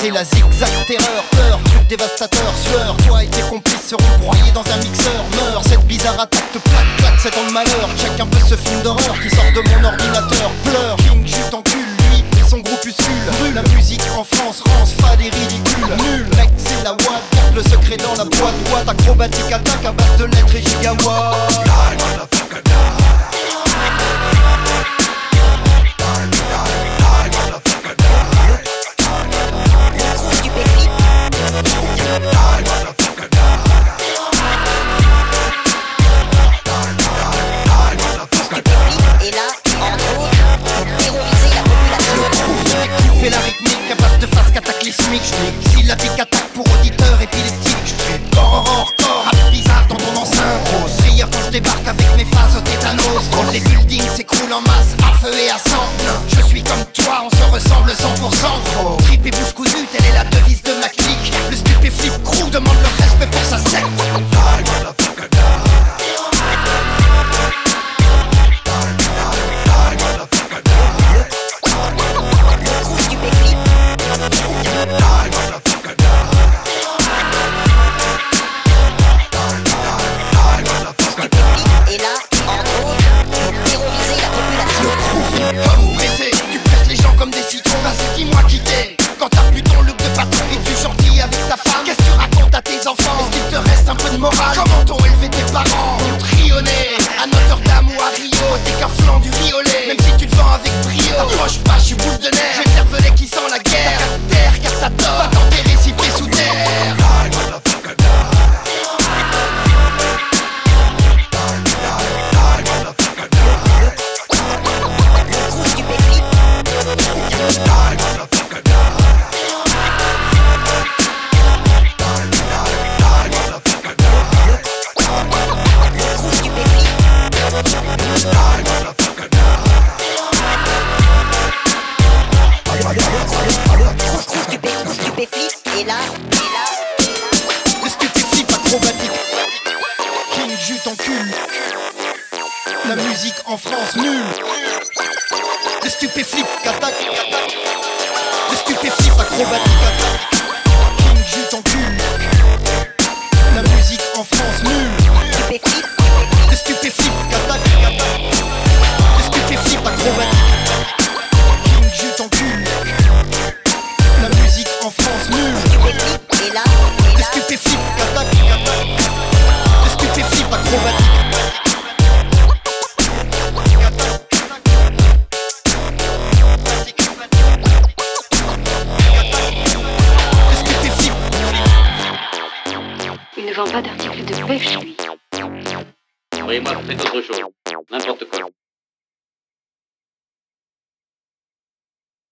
C'est la zigzag terreur, peur, truc dévastateur, sueur. Toi et tes complices seront broyés dans un mixeur. Meurs, cette bizarre attaque te plaque, claque, c'est dans le malheur. Check un peu ce film d'horreur qui sort de mon ordinateur. Pleure, King jute en cul, lui et son groupuscule. La musique en France rance fade et ridicule. Nul, mec c'est la WAD, garde le secret dans la boîte. Acrobatique attaque à base de lettres et gigawatts. Et la rythmique à base de phase cataclysmique. Si la pique attaque pour auditeur épileptique. Corps, rap bizarre dans ton enceinte. Rire quand je débarque avec mes phases au tétanos. Quand les buildings s'écroulent en masse à feu et à sang. Je suis comme toi, on se ressemble 100%. Trip et bouche cousue, telle est la devise de ma clique. Le stupéflip crew demande le respect pour sa secte. Dis-moi qui t'es, quand t'as plus ton look de patron et tu gentil avec ta femme. Qu'est-ce que tu racontes à tes enfants? Est-ce qu'il te reste un peu de morale? Comment t'ont élevé tes parents? Trionné à Notre-Dame ou à Rio, t'es qu'un flanc du riolet. Même si tu te vends avec brio, t'approches pas, je suis boule de neige. J'ai le cervelet qui sent la guerre. Terre, car t'as tort, va t'enterrer si t'es sous terre. Le stupéflip acrobatique. King jute en cul. La musique en France nulle. Le stupéflip attaque. Le stupéflip acrobatique attaque. King jute en cul. La musique en France nulle. Le stupéflip attaque. Le stupéflip acrobatique. King jute en cul. La musique en France nulle. Le stupéflip attaque. Le stupéflip acrobatique. Il ne vend pas d'articles de pêche, lui. Oui, moi, je fais autre chose. N'importe quoi.